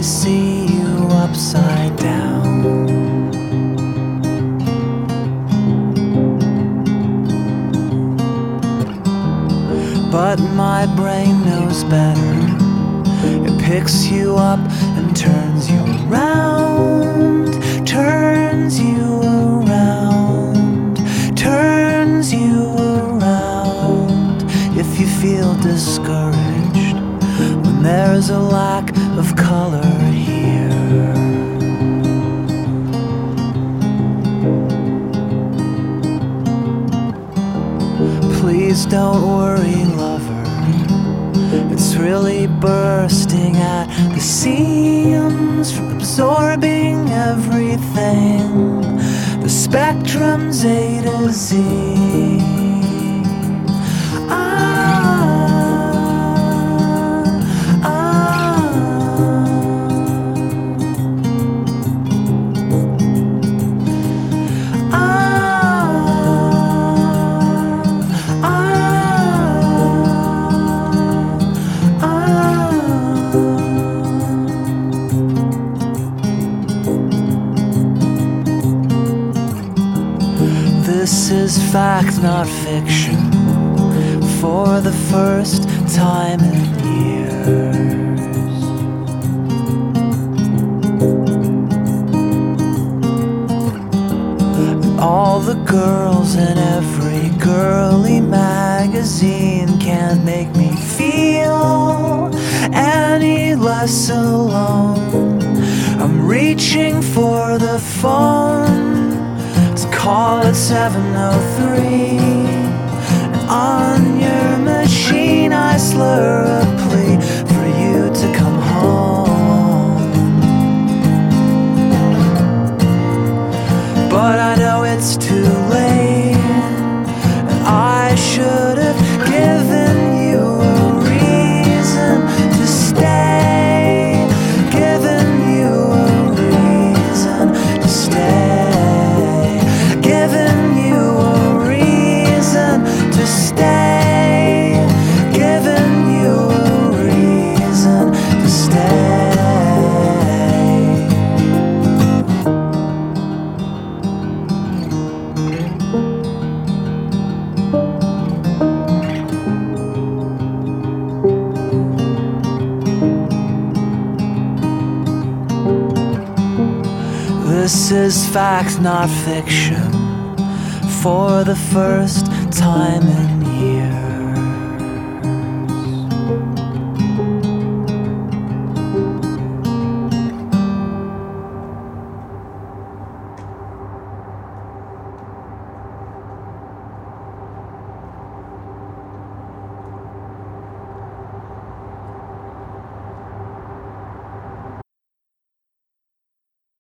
see you upside down. But my brain knows better. It picks you up and turns you around, turns you around, turns you around. If you feel discouraged when there's a lack of color here, please don't worry, lover. It's really bursting at the seams from absorbing everything. The spectrum's A to Z. This is fact, not fiction, for the first time in years. All the girls in every girly magazine can't make me feel any less alone. I'm reaching for the phone, call it 703, and on your machine I slur a plea for you to come home. But I know it's too late, and I should have given you a reason to stay, given you a reason to stay. Giving you a reason to stay, giving you a reason to stay. This is fact, not fiction, for the first time in